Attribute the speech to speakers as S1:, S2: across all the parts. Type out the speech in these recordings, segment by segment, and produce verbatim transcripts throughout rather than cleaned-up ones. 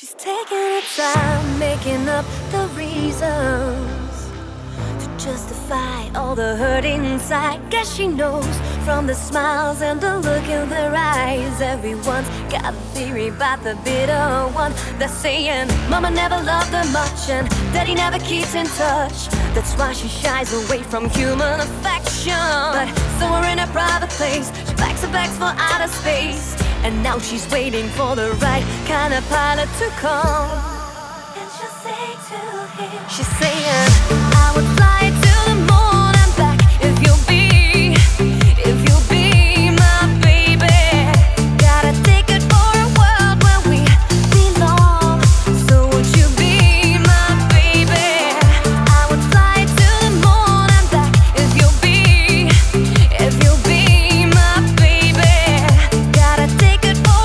S1: She's taking her time, making up the reasons to justify all the hurt inside. Guess she knows from the smiles and the look in their eyes. Everyone's got a theory about the bitter one. They're saying mama never loved her much and daddy never keeps in touch. That's why she shies away from human affection. But somewhere in a private place, she packs her bags for outer space. And now she's waiting for the right kind of pilot to come. And she'll say to him, she's saying, I would fly to the moon and back if you'll be, if you'll be my baby. Gotta take it for a world where we belong. So would you be my baby? I would fly to the moon and back if you'll be, if you'll be my baby. Gotta take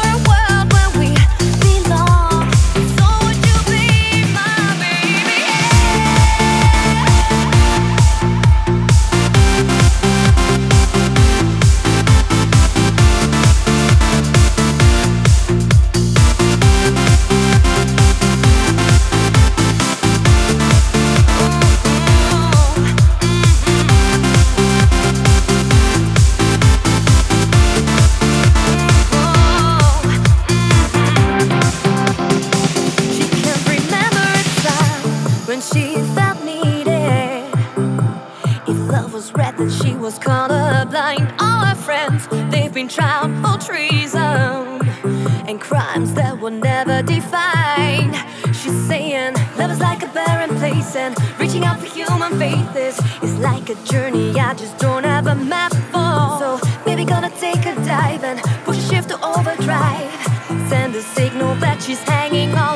S1: when she felt needed. If love was red, then she was colorblind. All her friends, they've been tried for treason and crimes that were never defined. She's saying love is like a barren place, and reaching out for human faith is, is like a journey I just don't have a map for. So baby, gonna take a dive and push a shift to overdrive. Send a signal that she's hanging on.